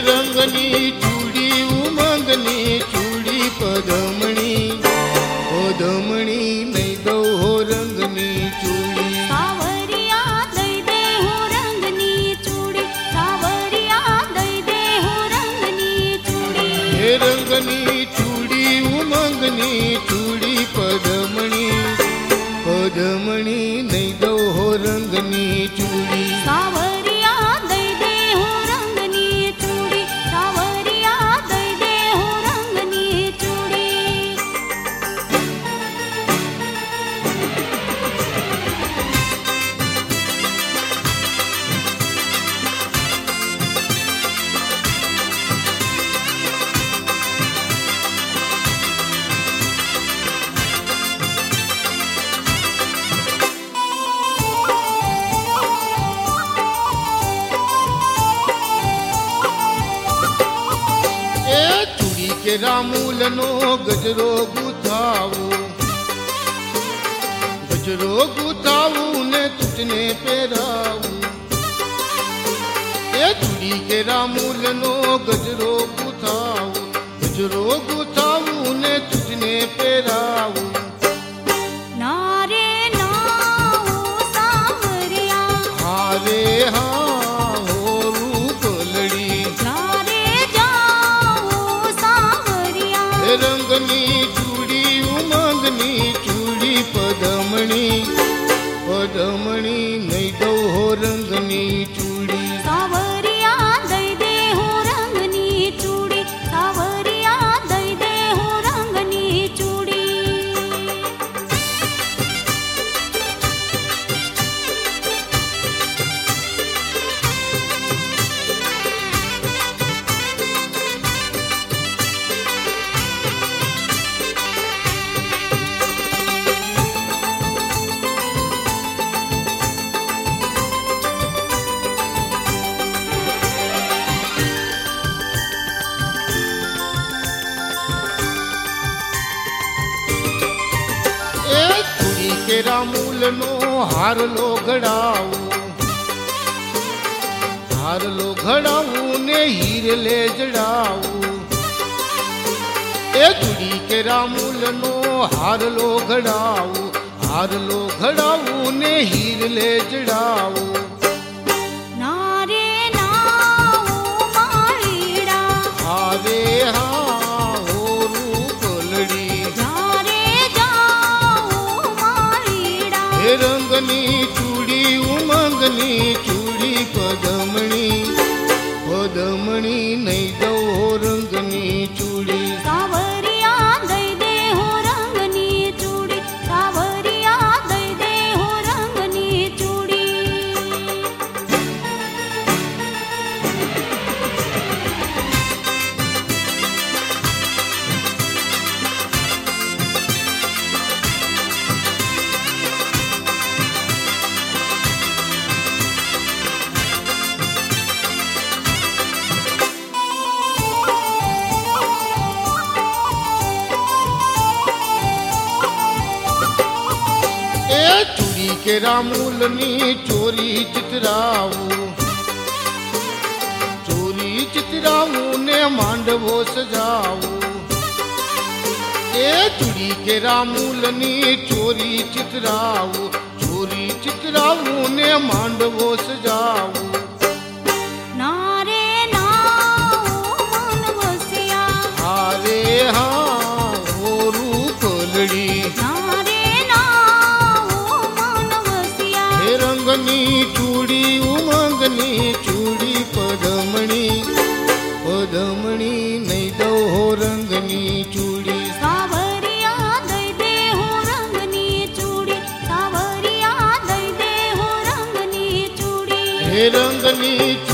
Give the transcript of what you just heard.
रंगनी चूड़ी उमंगनी चूड़ी पदमणी पदमणी नहीं दो हो रंगनी चूड़ी सावरिया दई दे हो रंगनी चूड़ी सावरिया दई दे हो रंगनी चूड़ी हे रंगनी चूड़ी उमंगनी चूड़ी पदमणी पदमणी नहीं दो हो रंगनी चूड़ी सावरिया दई दे हो रंगनी चूड़ी सावरिया दई दे हो रंगनी चूड़ी के रामूलनो गजरो गुथावो गजरो गुथावू ने तुझने पेरावू ए चूड़ी के रामूलनो गजरो गुथावू गजरो गुथावू ने तुझने पेरावू नारे नाओ सावरिया हारे हाँ हो रूप लड़ी रंगनी चूड़ी उमंगनी चूड़ी पदमणी पदमणी नहीं दो हो रंगनी चूड़ी सावरिया दई दे हो रंगनी चूड़ी सावरिया दई दे हो रंगनी चूड़ी के रामूलनो हार लो घड़ाऊ हार लो घड़ाऊ ने हीर ले जड़ाऊ ए चूड़ी के रामूलनो हार लो घड़ाऊ ने हीर ले जड़ाऊ नारे नाओ माळीड़ा हारे हाँ हो रूप लड़ी रंगनी चूड़ी उमंगनी चूड़ी पदमणी पदमणी नहीं दो हो रंगनी चूड़ी सावरिया दई दे हो रंगनी चूड़ी सावरिया दई दे हो रंगनी चूड़ी चूड़ी के रामूलनी चोरी चितरावू ने मांडवो सजावू ए चूड़ी के रामूलनी चोरी चितरावू ने मांडवो सजावू नारे नाओ मन वसिया हारे हाँ हो रूप लड़ी रंगनी चूड़ी उमंगनी चूड़ी पदमणी पदमणी नहीं दो हो रंगनी चूड़ी सावरिया दई दे हो रंगनी चूड़ी सावरिया दई दे हो रंगनी चूड़ी हे रंगनी